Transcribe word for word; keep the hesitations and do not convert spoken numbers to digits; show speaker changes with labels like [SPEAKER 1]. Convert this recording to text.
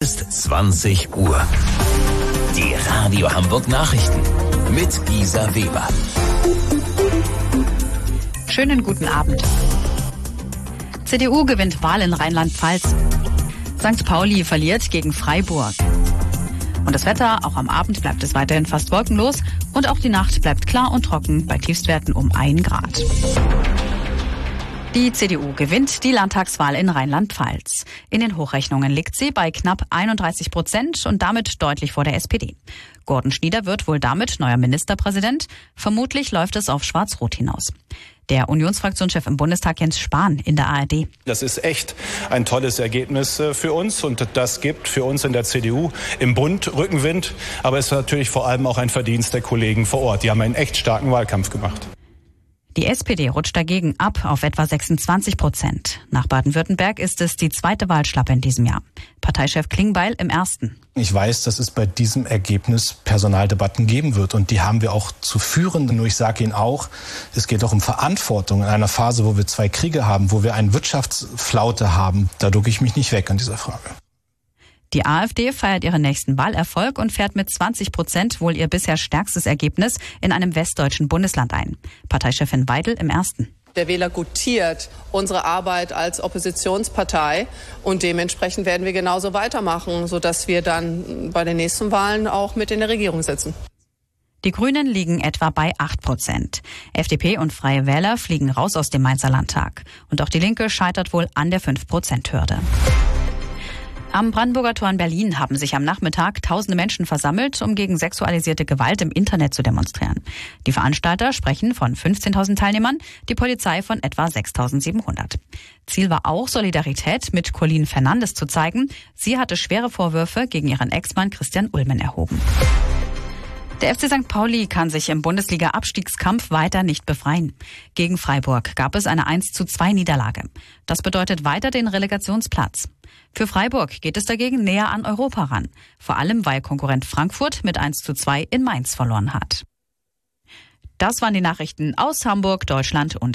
[SPEAKER 1] ist zwanzig Uhr. Die Radio Hamburg Nachrichten mit Gisa Weber.
[SPEAKER 2] Schönen guten Abend. C D U gewinnt Wahl in Rheinland-Pfalz. Sankt Pauli verliert gegen Freiburg. Und das Wetter, auch am Abend bleibt es weiterhin fast wolkenlos und auch die Nacht bleibt klar und trocken bei Tiefstwerten um ein Grad. Die C D U gewinnt die Landtagswahl in Rheinland-Pfalz. In den Hochrechnungen liegt sie bei knapp einunddreißig Prozent und damit deutlich vor der S P D. Gordon Schnieder wird wohl damit neuer Ministerpräsident. Vermutlich läuft es auf Schwarz-Rot hinaus. Der Unionsfraktionschef im Bundestag Jens Spahn in der A R D.
[SPEAKER 3] Das ist echt ein tolles Ergebnis für uns und das gibt für uns in der C D U im Bund Rückenwind. Aber es ist natürlich vor allem auch ein Verdienst der Kollegen vor Ort. Die haben einen echt starken Wahlkampf gemacht.
[SPEAKER 2] Die S P D rutscht dagegen ab auf etwa sechsundzwanzig Prozent. Nach Baden-Württemberg ist es die zweite Wahlschlappe in diesem Jahr. Parteichef Klingbeil im ersten.
[SPEAKER 4] Ich weiß, dass es bei diesem Ergebnis Personaldebatten geben wird und die haben wir auch zu führen. Nur ich sage Ihnen auch, es geht auch um Verantwortung in einer Phase, wo wir zwei Kriege haben, wo wir eine Wirtschaftsflaute haben. Da ducke ich mich nicht weg an dieser Frage.
[SPEAKER 2] Die AfD feiert ihren nächsten Wahlerfolg und fährt mit zwanzig Prozent wohl ihr bisher stärkstes Ergebnis in einem westdeutschen Bundesland ein. Parteichefin Weidel im ersten.
[SPEAKER 5] Der Wähler gutiert unsere Arbeit als Oppositionspartei und dementsprechend werden wir genauso weitermachen, sodass wir dann bei den nächsten Wahlen auch mit in der Regierung sitzen.
[SPEAKER 2] Die Grünen liegen etwa bei acht Prozent. F D P und Freie Wähler fliegen raus aus dem Mainzer Landtag. Und auch die Linke scheitert wohl an der fünf Prozent Hürde. Am Brandenburger Tor in Berlin haben sich am Nachmittag tausende Menschen versammelt, um gegen sexualisierte Gewalt im Internet zu demonstrieren. Die Veranstalter sprechen von fünfzehntausend Teilnehmern, die Polizei von etwa sechstausendsiebenhundert. Ziel war auch, Solidarität mit Colleen Fernandes zu zeigen. Sie hatte schwere Vorwürfe gegen ihren Ex-Mann Christian Ullmann erhoben. Der F C Sankt Pauli kann sich im Bundesliga-Abstiegskampf weiter nicht befreien. Gegen Freiburg gab es eine eins zu zwei Niederlage. Das bedeutet weiter den Relegationsplatz. Für Freiburg geht es dagegen näher an Europa ran. Vor allem, weil Konkurrent Frankfurt mit eins zu zwei in Mainz verloren hat. Das waren die Nachrichten aus Hamburg, Deutschland und